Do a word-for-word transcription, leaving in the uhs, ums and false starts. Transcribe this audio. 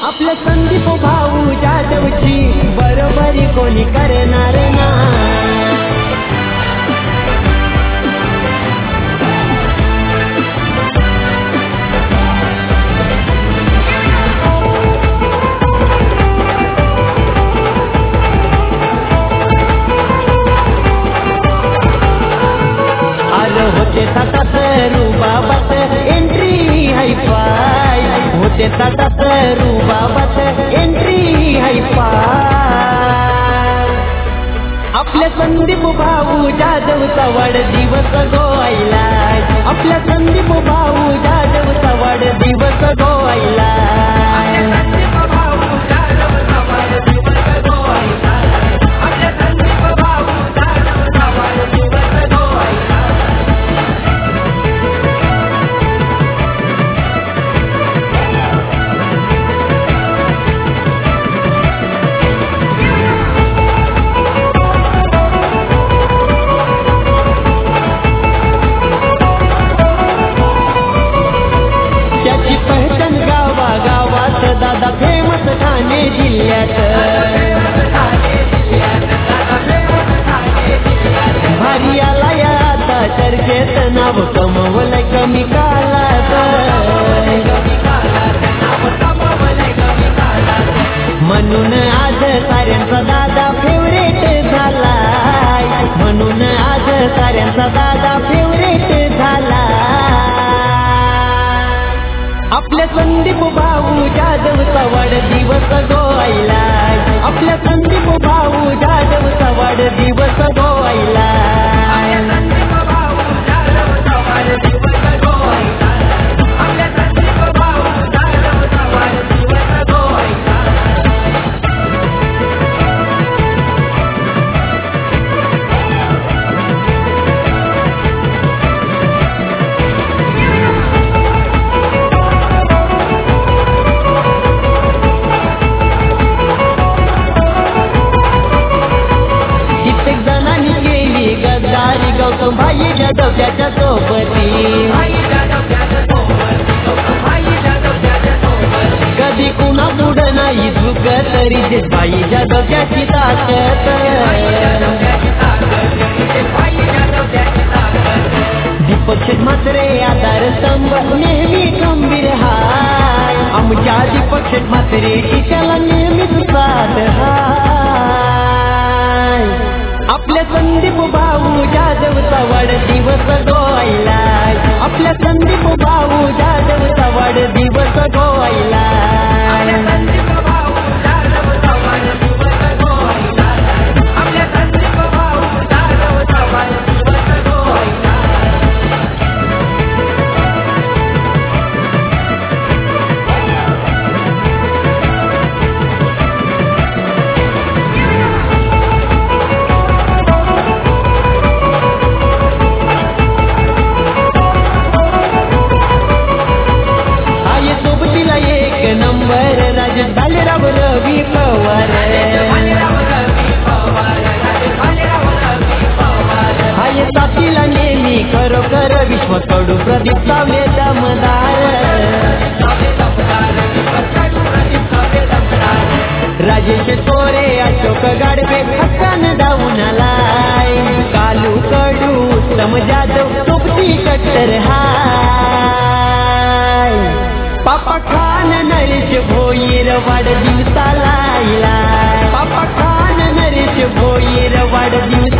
आपल्या संदीप भाऊ जाधवची बरोबरी कोणी करणार ना। होते ताटात रुबाबात एंट्री हाय फाय, होते ताटात रुबाबात एंट्री हाय फाय। आपल्या संदीप भाऊ जाधवचा वाढदिवस गोवायला, आपल्या संदीप भाऊ जाधवचा वाढदिवस गोवायला। दादा फेमस ठाणे जिल्ह्यात, भारी आला या आता चर्चेत नाव कमवलंय कमी कालात। म्हणून आज साऱ्यांचा दादा फेवरेट झालाय, म्हणून आज साऱ्यांचा दादा फेवरेट झाला। आपल्या संदीप भाऊ जाधवचा वाढदिवस गोवायला, आपल्या संदीप भाऊ जाधवचा वाढदिवस गोवायला। गौतम भाई जाधव त्याच्या सोबती, कधी कुणा पुढं नाही झुक तरी जे भाई जाधव त्याची ताकद। दीपक शेठ म्हात्रे आधार स्तंभ नेहमी गंभीर हाय, आमच्या दीपक शेठ म्हात्रे त्याला नेहमीच साथ हाय। आपल्या संदीप भाऊ जाधवचा वाढदिवस गोवायला, आपल्या संदीप भाऊ जाधवचा वाढदिवस गोवायला। नंबर राज भालेराव रवी पवार, हाय साथीला नेहमी खरोखर विश्व कडू प्रदीप सावले दमदार। राजेश सोरे अशोक गाडवे हक्कान धावून आलाय, कालू कडू उत्तम जाधव सोबती कट्टर हाय। पापा खान नरेश भोईर वाढदिवसाला आलाय, पापा खान नरेश भोईर वाढदिवस